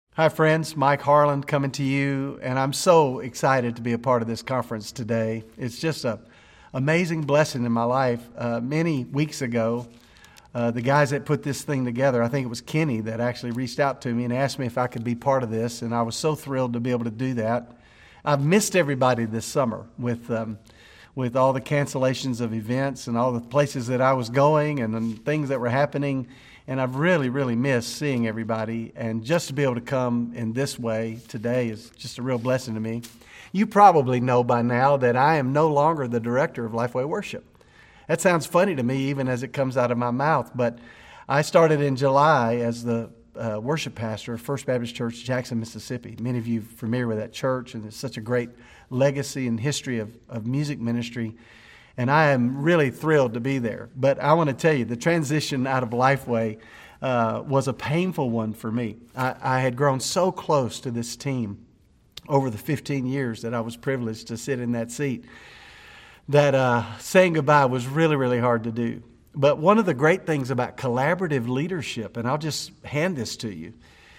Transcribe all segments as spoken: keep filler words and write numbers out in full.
Hi friends, Mike Harlan coming to you, and I'm so excited to be a part of this conference today. It's just a amazing blessing in my life. Uh, many weeks ago, uh, the guys that put this thing together, I think it was Kenny that actually reached out to me and asked me if I could be part of this, and I was so thrilled to be able to do that. I've missed everybody this summer with um, with all the cancellations of events and all the places that I was going and, and things that were happening. And I've really, really missed seeing everybody. And just to be able to come in this way today is just a real blessing to me. You probably know by now that I am no longer the director of Lifeway Worship. That sounds funny to me even as it comes out of my mouth. But I started in July as the uh, worship pastor of First Baptist Church, Jackson, Mississippi. Many of you are familiar with that church, and it's such a great legacy and history of, of music ministry. And I am really thrilled to be there. But I want to tell you, the transition out of Lifeway uh, was a painful one for me. I, I had grown so close to this team over the fifteen years that I was privileged to sit in that seat that uh, saying goodbye was really, really hard to do. But one of the great things about collaborative leadership, and I'll just hand this to you,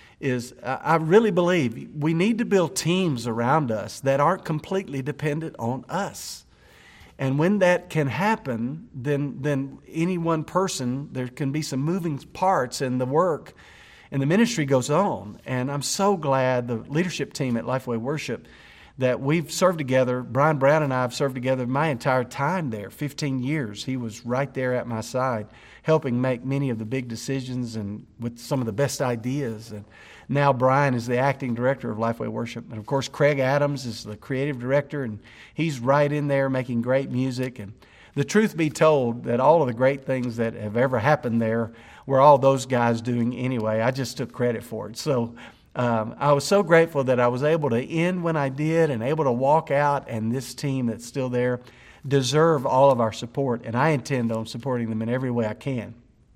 is I really believe we need to build teams around us that aren't completely dependent on us. And when that can happen, then then any one person, there can be some moving parts in the work, and the ministry goes on. And I'm so glad the leadership team at Lifeway Worship that we've served together. Brian Brown and I have served together my entire time there, fifteen years. He was right there at my side, helping make many of the big decisions and with some of the best ideas. And now Brian is the acting director of Lifeway Worship. And of course, Craig Adams is the creative director, and he's right in there making great music. And the truth be told, that all of the great things that have ever happened there were all those guys doing anyway. I just took credit for it. So um, I was so grateful that I was able to end when I did and able to walk out, and this team that's still there deserve all of our support, and I intend on supporting them in every way I can.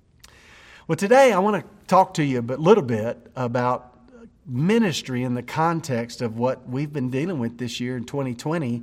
Well, today I want to talk to you a little bit about ministry in the context of what we've been dealing with this year in twenty twenty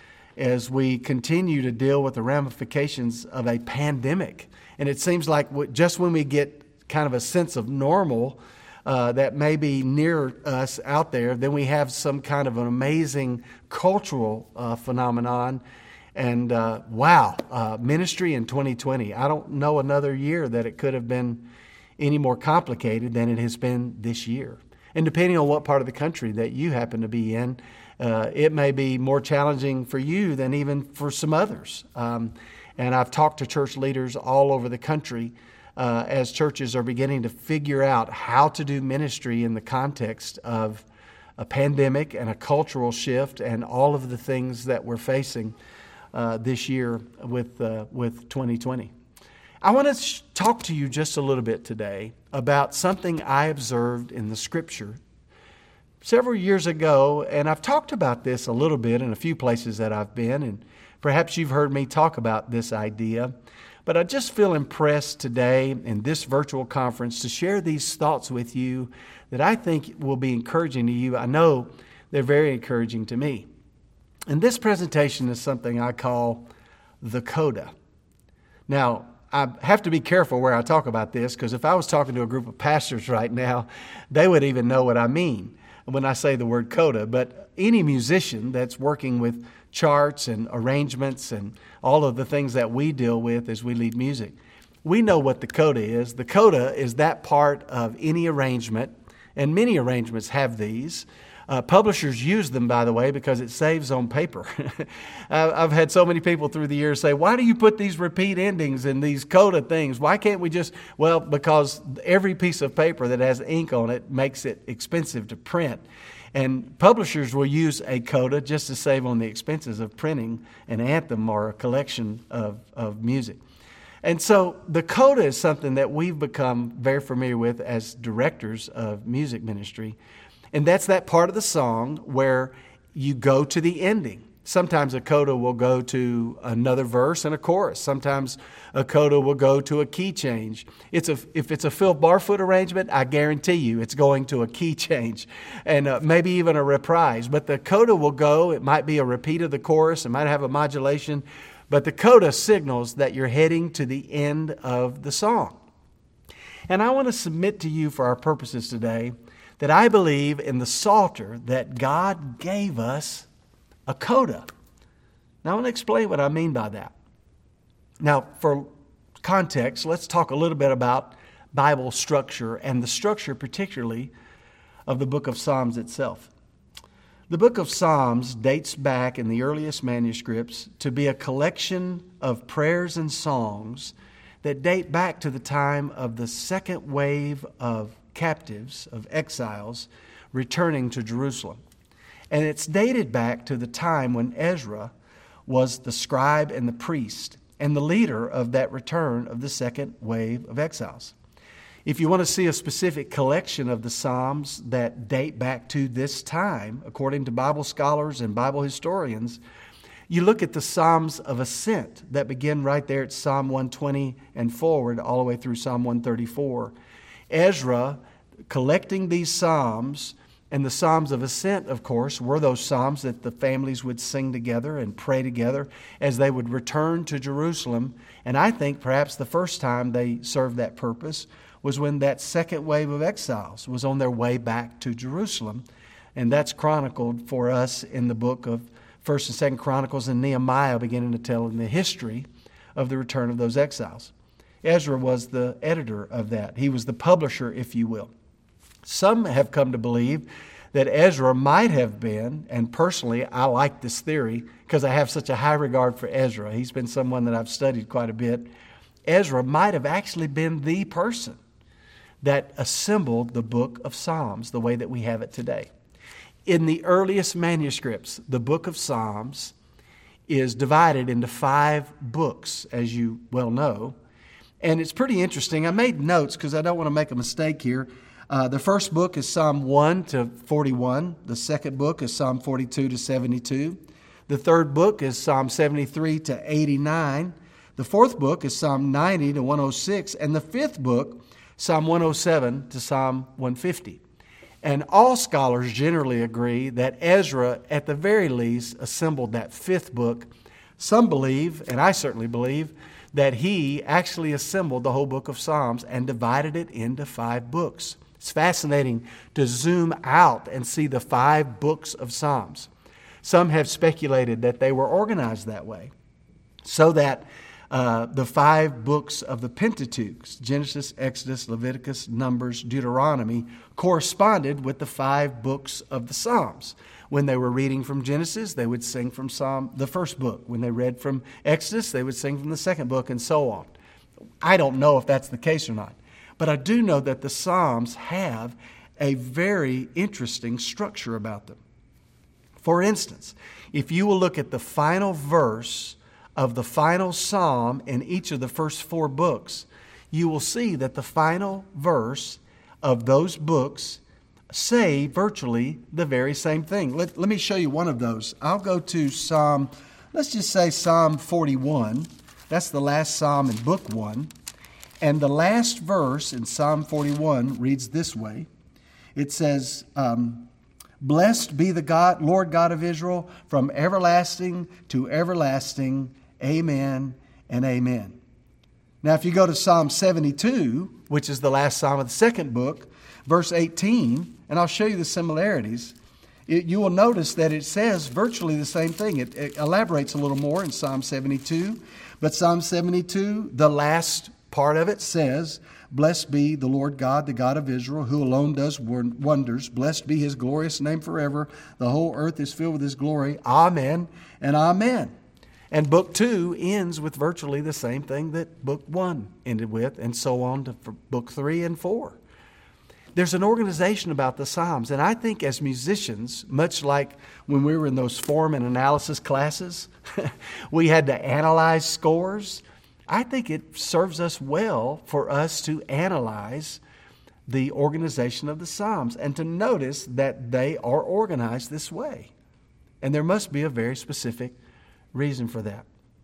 as we continue to deal with the ramifications of a pandemic. And it seems like just when we get kind of a sense of normal uh, that may be near us out there, then we have some kind of an amazing cultural uh, phenomenon. And uh, wow, uh, ministry in twenty twenty. I don't know another year that it could have been any more complicated than it has been this year. And depending on what part of the country that you happen to be in, uh, it may be more challenging for you than even for some others. Um, and I've talked to church leaders all over the country uh, as churches are beginning to figure out how to do ministry in the context of a pandemic and a cultural shift and all of the things that we're facing Uh, this year with uh, with twenty twenty. I want to sh- talk to you just a little bit today about something I observed in the Scripture several years ago, and I've talked about this a little bit in a few places that I've been, and perhaps you've heard me talk about this idea, but I just feel impressed today in this virtual conference to share these thoughts with you that I think will be encouraging to you. I know they're very encouraging to me. And this presentation is something I call the coda. Now, I have to be careful where I talk about this, because if I was talking to a group of pastors right now, they would even know what I mean when I say the word coda. But any musician that's working with charts and arrangements and all of the things that we deal with as we lead music, we know what the coda is. The coda is that part of any arrangement, and many arrangements have these. Uh, publishers use them, by the way, because it saves on paper. I've had so many people through the years say, why do you put these repeat endings in these coda things? Why can't we just, well, because every piece of paper that has ink on it makes it expensive to print. And publishers will use a coda just to save on the expenses of printing an anthem or a collection of, of music. And so the coda is something that we've become very familiar with as directors of music ministry. And that's that part of the song where you go to the ending. Sometimes a coda will go to another verse and a chorus. Sometimes a coda will go to a key change. It's a, if it's a Phil Barfoot arrangement, I guarantee you it's going to a key change and uh, maybe even a reprise. But the coda will go, it might be a repeat of the chorus, it might have a modulation, but the coda signals that you're heading to the end of the song. And I want to submit to you for our purposes today that I believe in the Psalter that God gave us a coda. Now I want to explain what I mean by that. Now, for context, let's talk a little bit about Bible structure and the structure particularly of the book of Psalms itself. The book of Psalms dates back in the earliest manuscripts to be a collection of prayers and songs that date back to the time of the second wave of captives, of exiles, returning to Jerusalem. And it's dated back to the time when Ezra was the scribe and the priest and the leader of that return of the second wave of exiles. If you want to see a specific collection of the Psalms that date back to this time, according to Bible scholars and Bible historians, you look at the Psalms of Ascent that begin right there at Psalm one twenty and forward, all the way through Psalm one thirty-four. Ezra, collecting these Psalms, and the Psalms of Ascent, of course, were those Psalms that the families would sing together and pray together as they would return to Jerusalem. And I think perhaps the first time they served that purpose was when that second wave of exiles was on their way back to Jerusalem. And that's chronicled for us in the book of First and Second Chronicles and Nehemiah, beginning to tell in the history of the return of those exiles. Ezra was the editor of that. He was the publisher, if you will. Some have come to believe that Ezra might have been, and personally I like this theory because I have such a high regard for Ezra. He's been someone that I've studied quite a bit. Ezra might have actually been the person that assembled the book of Psalms the way that we have it today. In the earliest manuscripts, the book of Psalms is divided into five books, as you well know. And it's pretty interesting. I made notes because I don't want to make a mistake here. Uh, the first book is Psalm one to forty-one. The second book is Psalm forty-two to seventy-two. The third book is Psalm seventy-three to eighty-nine. The fourth book is Psalm ninety to one oh six. And the fifth book, Psalm one oh seven to Psalm one fifty. And all scholars generally agree that Ezra, at the very least, assembled that fifth book. Some believe, and I certainly believe, that he actually assembled the whole book of Psalms and divided it into five books. It's fascinating to zoom out and see the five books of Psalms. Some have speculated that they were organized that way, so that uh, the five books of the Pentateuch, Genesis, Exodus, Leviticus, Numbers, Deuteronomy, corresponded with the five books of the Psalms. When they were reading from Genesis, they would sing from Psalm, the first book. When they read from Exodus, they would sing from the second book, and so on. I don't know if that's the case or not. But I do know that the Psalms have a very interesting structure about them. For instance, if you will look at the final verse of the final psalm in each of the first four books, you will see that the final verse of those books say virtually the very same thing. Let, let me show you one of those. I'll go to Psalm, let's just say Psalm forty-one. That's the last psalm in book one. And the last verse in Psalm forty-one reads this way. It says, um, Blessed be the God, Lord God of Israel, from everlasting to everlasting. Amen and amen. Now, if you go to Psalm seventy-two, which is the last psalm of the second book, verse eighteen, and I'll show you the similarities, it, you will notice that it says virtually the same thing. It, it elaborates a little more in Psalm seventy-two. But Psalm seventy-two, the last part of it says, Blessed be the Lord God, the God of Israel, who alone does wonders. Blessed be His glorious name forever. The whole earth is filled with His glory. Amen and amen. And book two ends with virtually the same thing that book one ended with, and so on to book three and four. There's an organization about the Psalms, and I think as musicians, much like when we were in those form and analysis classes, we had to analyze scores. I think it serves us well for us to analyze the organization of the Psalms and to notice that they are organized this way. And there must be a very specific reason for that.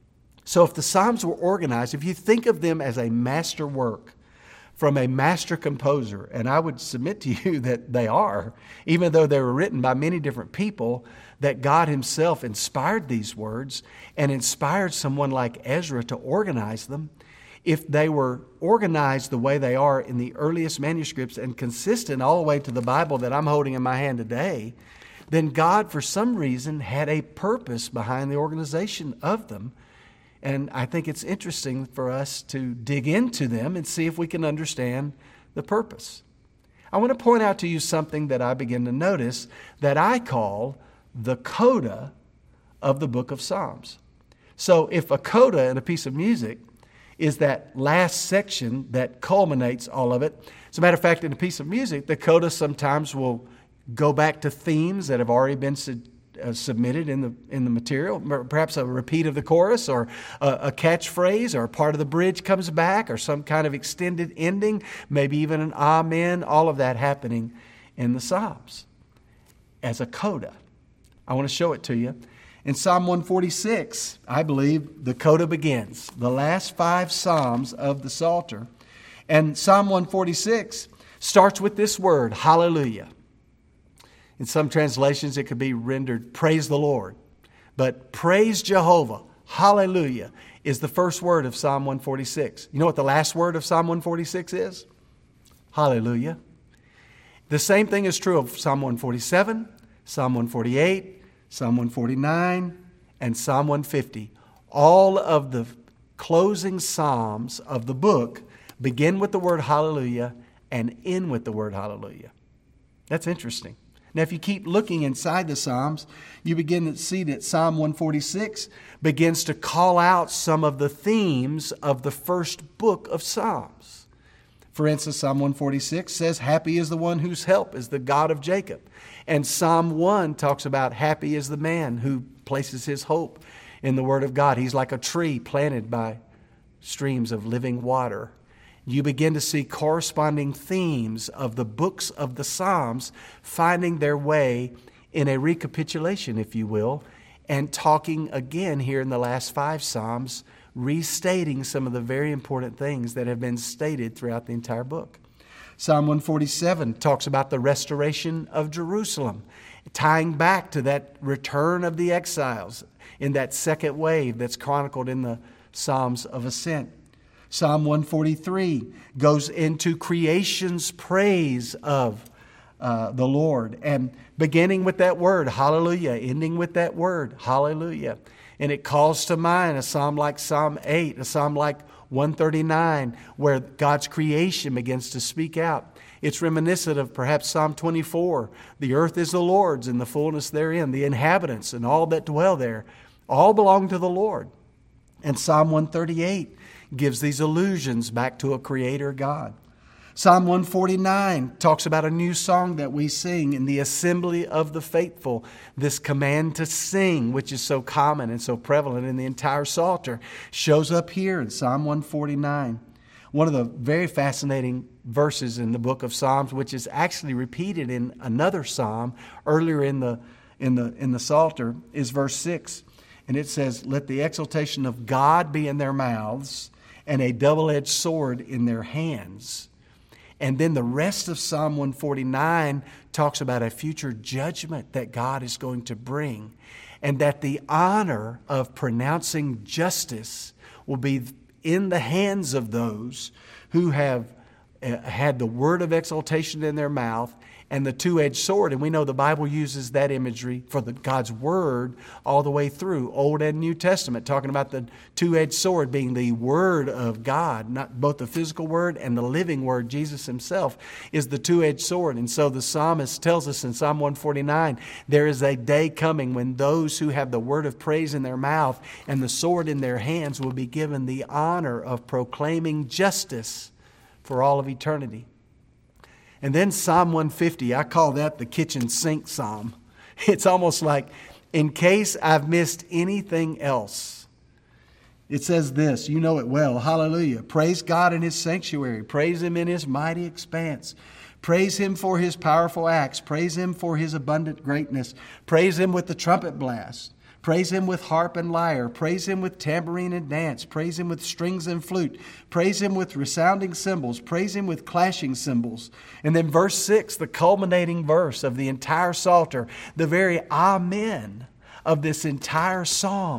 So if the Psalms were organized, if you think of them as a master work from a master composer, and I would submit to you that they are, even though they were written by many different people, that God Himself inspired these words and inspired someone like Ezra to organize them. if they were organized the way they are in the earliest manuscripts and consistent all the way to the Bible that I'm holding in my hand today, then God, for some reason, had a purpose behind the organization of them. And I think it's interesting for us to dig into them and see if we can understand the purpose. I want to point out to you something that I begin to notice that I call the coda of the book of Psalms. So if a coda in a piece of music is that last section that culminates all of it. As a matter of fact, in a piece of music, the coda sometimes will go back to themes that have already been su- uh, submitted in the in the material. Perhaps a repeat of the chorus, or a, a catchphrase, or a part of the bridge comes back, or some kind of extended ending, maybe even an amen, all of that happening in the Psalms as a coda. I want to show it to you. In Psalm one forty-six, I believe the coda begins, the last five Psalms of the Psalter. And Psalm one forty-six starts with this word, hallelujah. In some translations, it could be rendered, praise the Lord. But praise Jehovah, hallelujah, is the first word of Psalm one forty-six. You know what the last word of Psalm one forty-six is? Hallelujah. The same thing is true of Psalm one forty-seven, Psalm one forty-eight, Psalm one forty-nine, and Psalm one fifty. All of the closing psalms of the book begin with the word hallelujah and end with the word hallelujah. That's interesting. Now, if you keep looking inside the Psalms, you begin to see that Psalm one forty-six begins to call out some of the themes of the first book of Psalms. For instance, Psalm one forty-six says, happy is the one whose help is the God of Jacob. And Psalm one talks about happy is the man who places his hope in the Word of God. He's like a tree planted by streams of living water. You begin to see corresponding themes of the books of the Psalms finding their way in a recapitulation, if you will, and talking again here in the last five Psalms, restating some of the very important things that have been stated throughout the entire book. Psalm one forty-seven talks about the restoration of Jerusalem, tying back to that return of the exiles in that second wave that's chronicled in the Psalms of Ascent. Psalm one forty-three goes into creation's praise of uh, the Lord, and beginning with that word, hallelujah, ending with that word, hallelujah. And it calls to mind a psalm like Psalm eight, a psalm like one thirty-nine, where God's creation begins to speak out. It's reminiscent of perhaps Psalm twenty-four. The earth is the Lord's and the fullness therein, the inhabitants and all that dwell there, all belong to the Lord. And Psalm one thirty-eight gives these allusions back to a creator God. Psalm one forty-nine talks about a new song that we sing in the assembly of the faithful. This command to sing, which is so common and so prevalent in the entire Psalter, shows up here in Psalm one forty-nine. One of the very fascinating verses in the book of Psalms, which is actually repeated in another psalm earlier in the in the in the Psalter, is verse six. And it says, "Let the exaltation of God be in their mouths, and a double-edged sword in their hands." And then the rest of Psalm one forty-nine talks about a future judgment that God is going to bring, and that the honor of pronouncing justice will be in the hands of those who have uh, had the word of exaltation in their mouth and the two-edged sword. And we know the Bible uses that imagery for the, God's Word all the way through, Old and New Testament, talking about the two-edged sword being the Word of God, not both the physical Word and the living Word. Jesus Himself is the two-edged sword. And so the psalmist tells us in Psalm one forty-nine, there is a day coming when those who have the word of praise in their mouth and the sword in their hands will be given the honor of proclaiming justice for all of eternity. And then Psalm one fifty, I call that the kitchen sink psalm. It's almost like, in case I've missed anything else, it says this, you know it well, hallelujah. Praise God in His sanctuary. Praise Him in His mighty expanse. Praise Him for His powerful acts. Praise Him for His abundant greatness. Praise Him with the trumpet blast. Praise Him with harp and lyre. Praise Him with tambourine and dance. Praise Him with strings and flute. Praise Him with resounding cymbals. Praise Him with clashing cymbals. And then verse six, the culminating verse of the entire Psalter, the very amen of this entire song,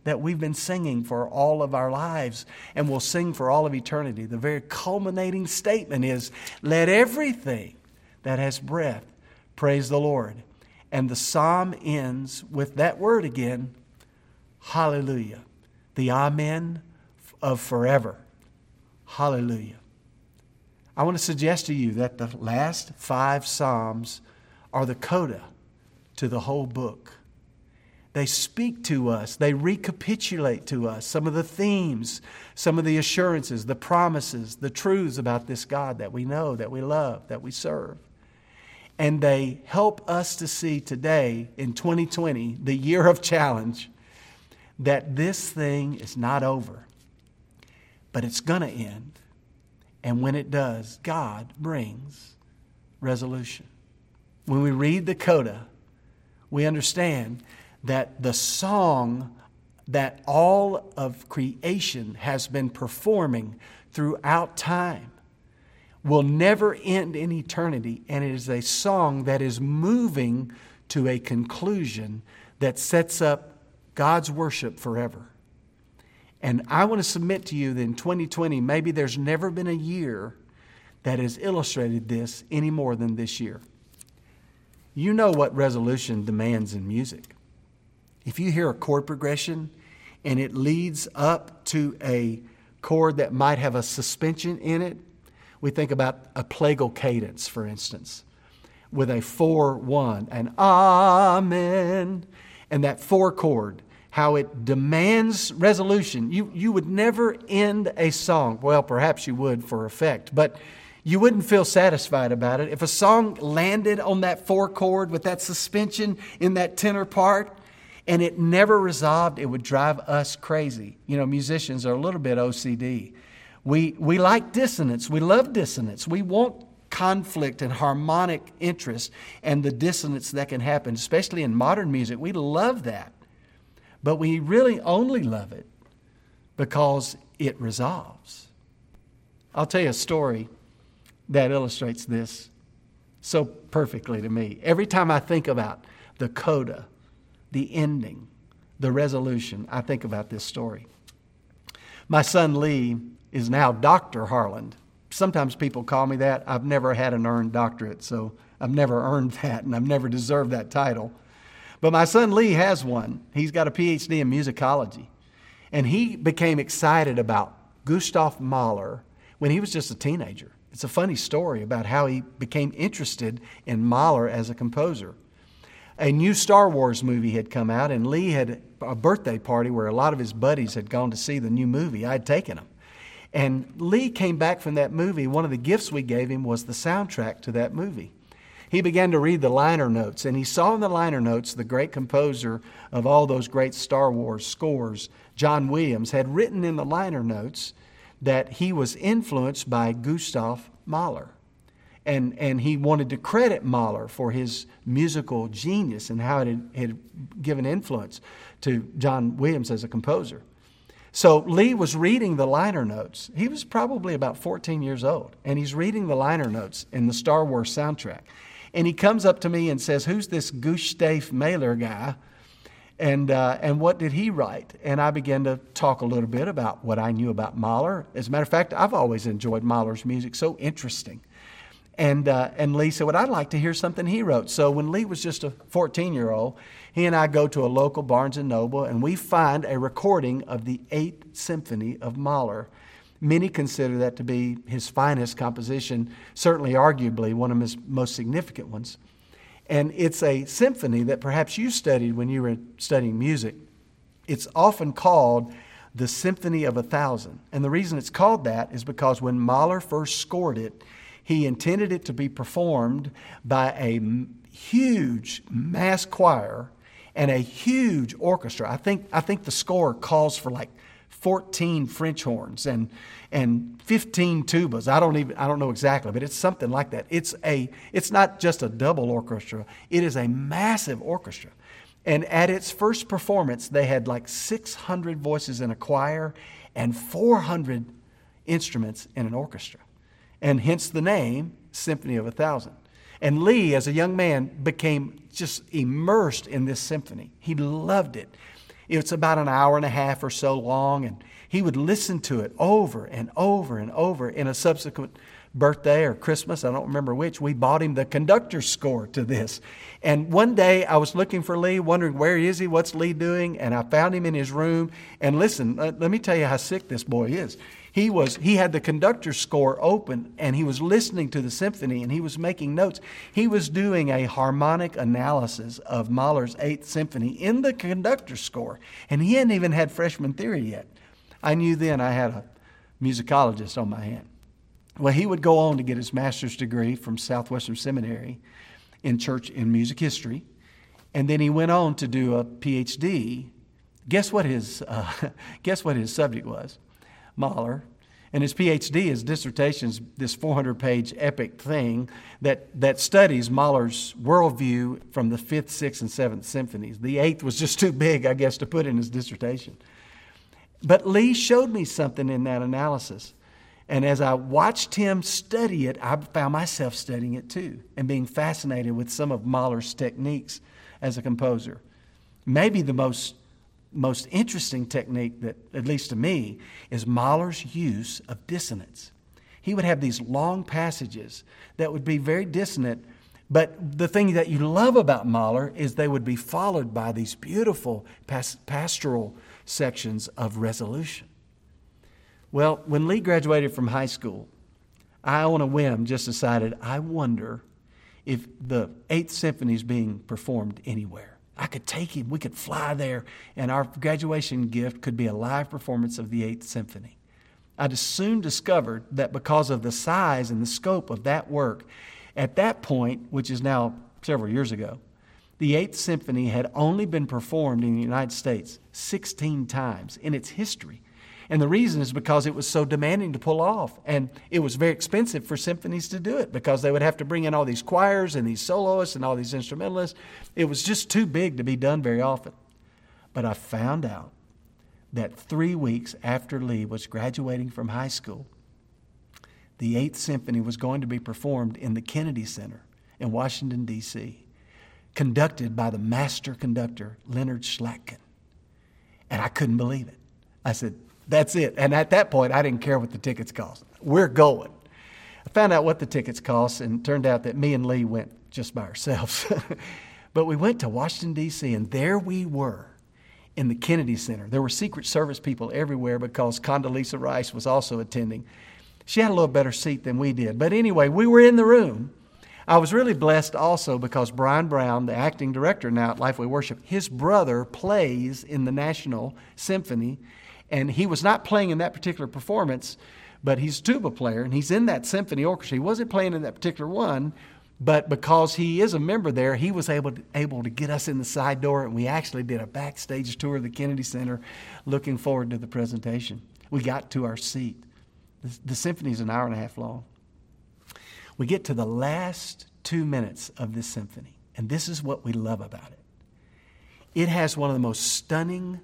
that we've been singing for all of our lives and will sing for all of eternity. The very culminating statement is, let everything that has breath praise the Lord. And the psalm ends with that word again, hallelujah. The amen of forever. Hallelujah. I want to suggest to you that the last five psalms are the coda to the whole book. They speak to us. They recapitulate to us some of the themes, some of the assurances, the promises, the truths about this God that we know, that we love, that we serve. And they help us to see today in twenty twenty, the year of challenge, that this thing is not over, but it's going to end. And when it does, God brings resolution. When we read the coda, we understand that the song that all of creation has been performing throughout time will never end in eternity, and it is a song that is moving to a conclusion that sets up God's worship forever. And I want to submit to you that in twenty twenty, maybe there's never been a year that has illustrated this any more than this year. You know what resolution demands in music. If you hear a chord progression and it leads up to a chord that might have a suspension in it, we think about a plagal cadence, for instance, with a four one, an amen, and that four chord, how it demands resolution. You, you would never end a song. Well, perhaps you would for effect, but you wouldn't feel satisfied about it. If a song landed on that four chord with that suspension in that tenor part and it never resolved, it would drive us crazy. You know, musicians are a little bit O C D. We, we like dissonance. We love dissonance. We want conflict and harmonic interest and the dissonance that can happen, especially in modern music. We love that. But we really only love it because it resolves. I'll tell you a story that illustrates this so perfectly to me. Every time I think about the coda, the ending, the resolution, I think about this story. My son Lee is now Doctor Harland. Sometimes people call me that. I've never had an earned doctorate, so I've never earned that, and I've never deserved that title. But my son Lee has one. He's got a P H D in musicology. And he became excited about Gustav Mahler when he was just a teenager. It's a funny story about how he became interested in Mahler as a composer. A new Star Wars movie had come out, and Lee had a birthday party where a lot of his buddies had gone to see the new movie. I had taken him. And Lee came back from that movie. One of the gifts we gave him was the soundtrack to that movie. He began to read the liner notes, and he saw in the liner notes the great composer of all those great Star Wars scores, John Williams, had written in the liner notes that he was influenced by Gustav Mahler. And, and he wanted to credit Mahler for his musical genius and how it had, had given influence to John Williams as a composer. So Lee was reading the liner notes. He was probably about fourteen years old, and he's reading the liner notes in the Star Wars soundtrack. And he comes up to me and says, "Who's this Gustav Mahler guy? And uh, and what did he write?" And I began to talk a little bit about what I knew about Mahler. As a matter of fact, I've always enjoyed Mahler's music, so interesting. And uh, and Lee said, "Well, I'd like to hear something he wrote." So when Lee was just a fourteen-year-old, he and I go to a local Barnes and Noble, and we find a recording of the Eighth Symphony of Mahler. Many consider that to be his finest composition, certainly arguably one of his most significant ones. And it's a symphony that perhaps you studied when you were studying music. It's often called the Symphony of a Thousand. And the reason it's called that is because when Mahler first scored it, he intended it to be performed by a huge mass choir and a huge orchestra. I think I think the score calls for like fourteen French horns and and fifteen tubas. I don't even I don't know exactly, but it's something like that. It's a it's not just a double orchestra. It is a massive orchestra. And at its first performance, they had like six hundred voices in a choir and four hundred instruments in an orchestra. And hence the name, Symphony of a Thousand. And Lee, as a young man, became just immersed in this symphony. He loved it. It's about an hour and a half or so long, and he would listen to it over and over and over. In a subsequent birthday or Christmas, I don't remember which, we bought him the conductor's score to this. And one day I was looking for Lee, wondering where is he, what's Lee doing, and I found him in his room. And listen, let, let me tell you how sick this boy is. He was he had the conductor's score open, and he was listening to the symphony, and he was making notes. He was doing a harmonic analysis of Mahler's Eighth Symphony in the conductor's score, and he hadn't even had freshman theory yet. I knew then I had a musicologist on my hand. Well, he would go on to get his master's degree from Southwestern Seminary in church in music history, and then he went on to do a P H D. Guess what his uh, guess what his subject was? Mahler. And his P H D, his dissertation, is this four hundred page epic thing that, that studies Mahler's worldview from the fifth, sixth, and seventh symphonies. The eighth was just too big, I guess, to put in his dissertation. But Lee showed me something in that analysis. And as I watched him study it, I found myself studying it too and being fascinated with some of Mahler's techniques as a composer. Maybe the most most interesting technique that, at least to me, is Mahler's use of dissonance. He would have these long passages that would be very dissonant, but the thing that you love about Mahler is they would be followed by these beautiful pas- pastoral sections of resolution. Well, when Lee graduated from high school, I, on a whim, just decided, I wonder if the Eighth Symphony is being performed anywhere. I could take him, we could fly there, and our graduation gift could be a live performance of the Eighth Symphony. I just soon discovered that because of the size and the scope of that work, at that point, which is now several years ago, the Eighth Symphony had only been performed in the United States sixteen times in its history. And the reason is because it was so demanding to pull off. And it was very expensive for symphonies to do it because they would have to bring in all these choirs and these soloists and all these instrumentalists. It was just too big to be done very often. But I found out that three weeks after Lee was graduating from high school, the Eighth Symphony was going to be performed in the Kennedy Center in Washington, D C, conducted by the master conductor, Leonard Slatkin. And I couldn't believe it. I said, that's it. And at that point, I didn't care what the tickets cost. We're going. I found out what the tickets cost, and it turned out that me and Lee went just by ourselves. But we went to Washington, D C, and there we were in the Kennedy Center. There were Secret Service people everywhere because Condoleezza Rice was also attending. She had a little better seat than we did. But anyway, we were in the room. I was really blessed also because Brian Brown, the acting director now at Lifeway Worship, his brother plays in the National Symphony. And he was not playing in that particular performance, but he's a tuba player, and he's in that symphony orchestra. He wasn't playing in that particular one, but because he is a member there, he was able to, able to get us in the side door, and we actually did a backstage tour of the Kennedy Center, looking forward to the presentation. We got to our seat. The, the symphony is an hour and a half long. We get to the last two minutes of this symphony, and this is what we love about it. It has one of the most stunning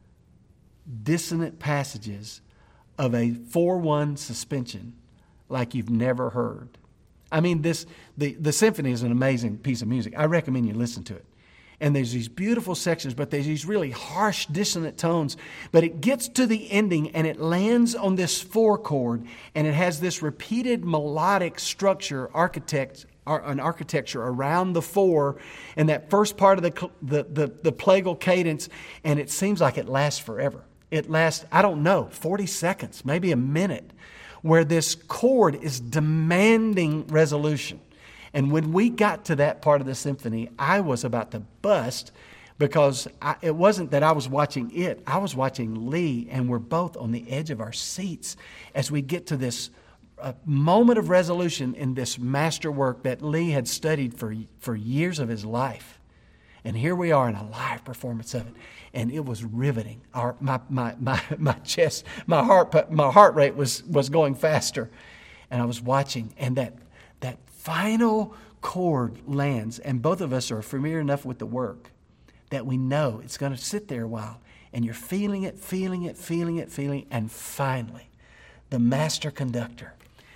dissonant passages of a four one suspension like you've never heard. I mean, this the, the symphony is an amazing piece of music. I recommend you listen to it. And there's these beautiful sections, but there's these really harsh, dissonant tones. But it gets to the ending, and it lands on this four chord, and it has this repeated melodic structure, architect, an architecture around the four, and that first part of the, the, the, the plagal cadence, and it seems like it lasts forever. It lasts, I don't know, forty seconds, maybe a minute, where this chord is demanding resolution. And when we got to that part of the symphony, I was about to bust because I, it wasn't that I was watching it. I was watching Lee, and we're both on the edge of our seats as we get to this uh, moment of resolution in this masterwork that Lee had studied for, for years of his life. And here we are in a live performance of it. And it was riveting. Our, my, my, my, my chest, my heart, my heart rate was, was going faster. And I was watching, and that, that final chord lands, and both of us are familiar enough with the work that we know it's going to sit there a while. And you're feeling it, feeling it, feeling it, feeling it. And finally, the master conductor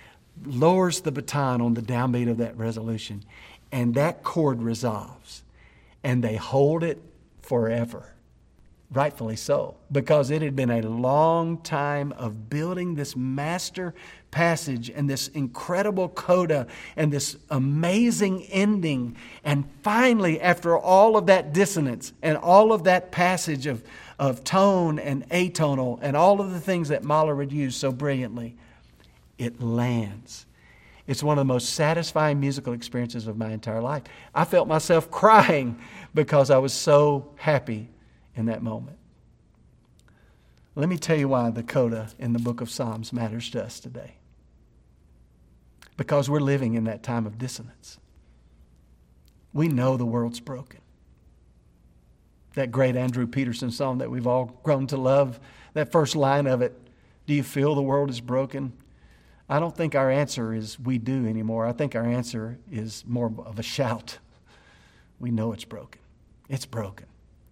lowers the baton on the downbeat of that resolution, and that chord resolves. And they hold it forever. Rightfully so, because it had been a long time of building this master passage and this incredible coda and this amazing ending. And finally, after all of that dissonance and all of that passage of, of tone and atonal and all of the things that Mahler would use so brilliantly, it lands. It's one of the most satisfying musical experiences of my entire life. I felt myself crying because I was so happy in that moment. Let me tell you why the coda in the book of Psalms matters to us today. Because we're living in that time of dissonance. We know the world's broken. That great Andrew Peterson song that we've all grown to love, that first line of it, do you feel the world is broken? I don't think our answer is we do anymore. I think our answer is more of a shout. We know it's broken. It's broken.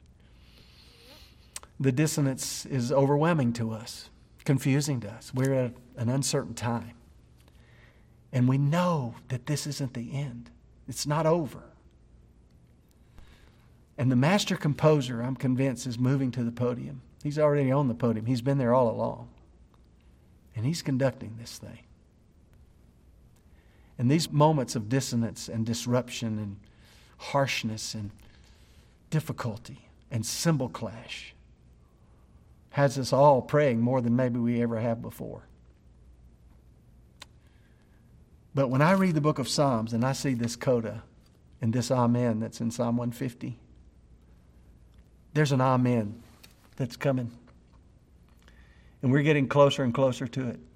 The dissonance is overwhelming to us, confusing to us. We're at an uncertain time. And we know that this isn't the end. It's not over. And the master composer, I'm convinced, is moving to the podium. He's already on the podium. He's been there all along. And he's conducting this thing. And these moments of dissonance and disruption and harshness and difficulty and cymbal clash has us all praying more than maybe we ever have before. But when I read the book of Psalms and I see this coda and this amen that's in Psalm one fifty, there's an amen that's coming. And we're getting closer and closer to it.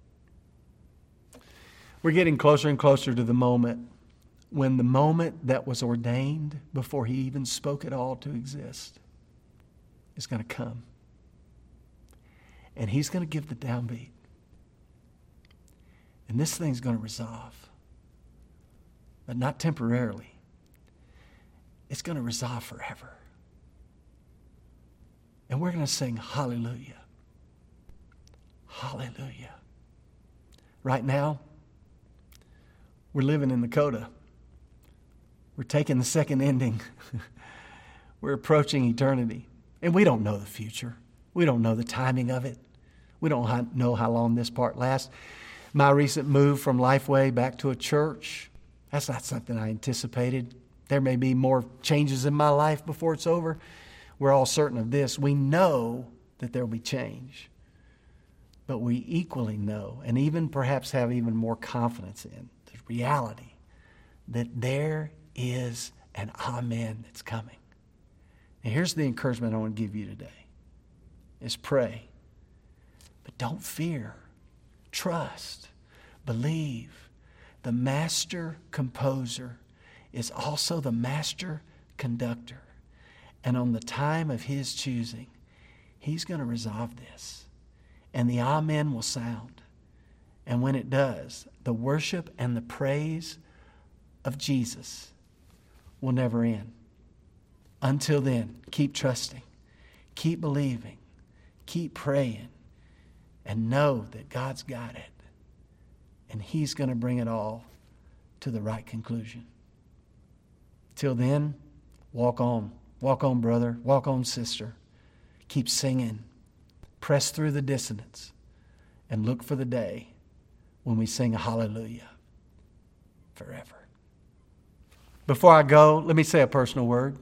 We're getting closer and closer to the moment when the moment that was ordained before he even spoke it all to exist is going to come. And he's going to give the downbeat. And this thing's going to resolve. But not temporarily. It's going to resolve forever. And we're going to sing hallelujah. Hallelujah. Right now, we're living in the coda. We're taking the second ending. We're approaching eternity. And we don't know the future. We don't know the timing of it. We don't know how long this part lasts. My recent move from Lifeway back to a church, that's not something I anticipated. There may be more changes in my life before it's over. We're all certain of this. We know that there will be change. But we equally know, and even perhaps have even more confidence in, the reality that there is an amen that's coming. And here's the encouragement I want to give you today. Is pray. But don't fear. Trust. Believe. The master composer is also the master conductor. And on the time of his choosing, he's going to resolve this. And the amen will sound. And when it does, the worship and the praise of Jesus will never end. Until then, keep trusting. Keep believing. Keep praying and know that God's got it. And he's going to bring it all to the right conclusion. Till then, walk on. Walk on, brother. Walk on, sister. Keep singing. Press through the dissonance and look for the day when we sing a hallelujah forever. Before I go, let me say a personal word.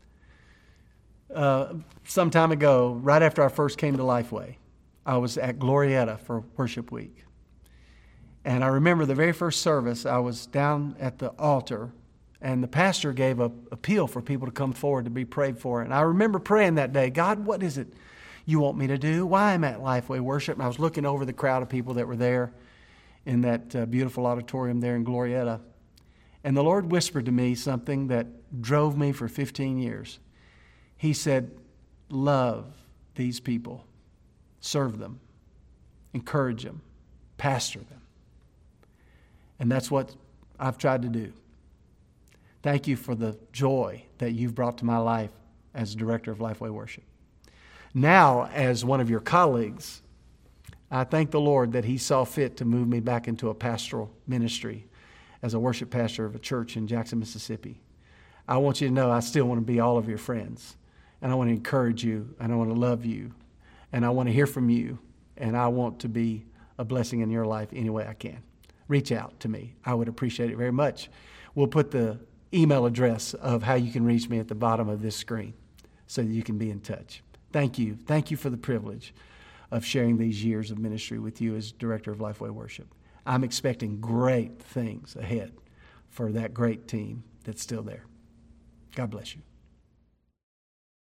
Uh, some time ago, right after I first came to Lifeway, I was at Glorietta for Worship Week. And I remember the very first service, I was down at the altar, and the pastor gave an appeal for people to come forward to be prayed for. And I remember praying that day, God, what is it you want me to do? Why am I at Lifeway Worship? And I was looking over the crowd of people that were there in that uh, beautiful auditorium there in Glorietta. And the Lord whispered to me something that drove me for fifteen years. He said, love these people, serve them, encourage them, pastor them. And that's what I've tried to do. Thank you for the joy that you've brought to my life as director of Lifeway Worship. Now, as one of your colleagues, I thank the Lord that he saw fit to move me back into a pastoral ministry as a worship pastor of a church in Jackson, Mississippi. I want you to know I still want to be all of your friends. and I want to encourage you, and I want to love you, and I want to hear from you, and I want to be a blessing in your life any way I can. Reach out to me. I would appreciate it very much. We'll put the email address of how you can reach me at the bottom of this screen so that you can be in touch. Thank you. Thank you for the privilege of sharing these years of ministry with you as Director of Lifeway Worship. I'm expecting great things ahead for that great team that's still there. God bless you.